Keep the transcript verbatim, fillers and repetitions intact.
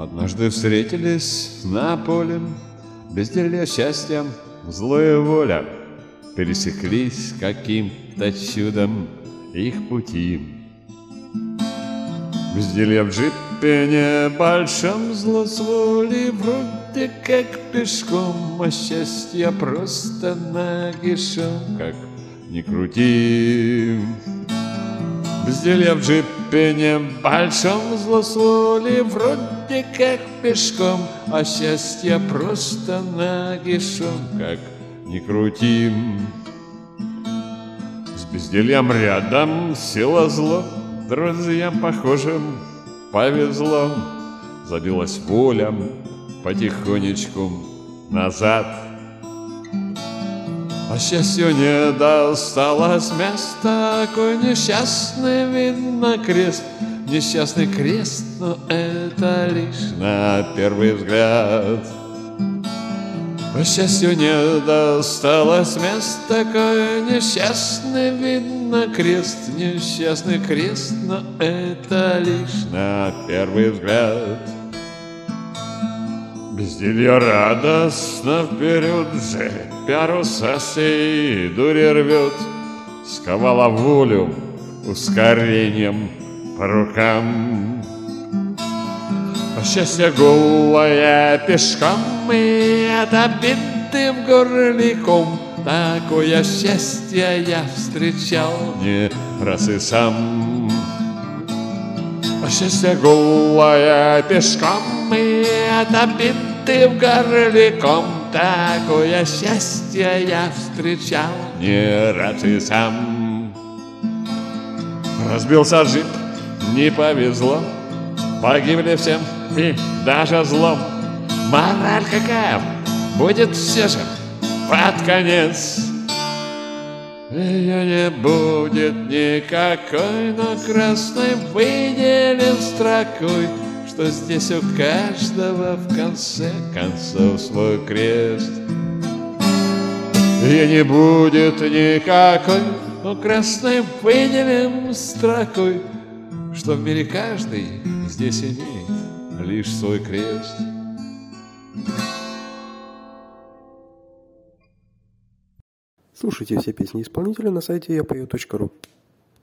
Однажды встретились на поле, безделье счастья, злая воля. Пересеклись каким-то чудом их пути. Безделье в джипе небольшом, зло с воли вроде как пешком, а счастье просто нагишом, как ни крути. Безделье в джипе небольшом, зло с воли вроде как пешком, а счастье просто нагишом, как ни крути. С бездельем рядом сила зло, друзьям похожим повезло. Забилась воля потихонечку назад, а счастью не досталось места. Какой несчастный, видно, крест. Несчастный крест, но это лишь на первый взгляд. По счастью не досталось места. Какой несчастный, видно, крест. Несчастный крест, но это лишь на первый взгляд. Безделье радостно вперед, же паруса сей дури рвет, сковала волю ускорением по рукам. А счастье голое пешком и отобитым горликом, такое счастье я встречал не раз и сам. А счастье голое пешком и отобитым горликом, такое счастье я встречал не раз и сам. Разбился джип, не повезло, погибли всем и даже злом. Мораль какая будет все же под конец. Ее не будет никакой, но красной выделен строкой, что здесь у каждого в конце концов свой крест. Ее не будет никакой, но красной выделен строкой, что в мире каждый здесь имеет лишь свой крест. Слушайте все песни исполнителя на сайте я пою точка ру.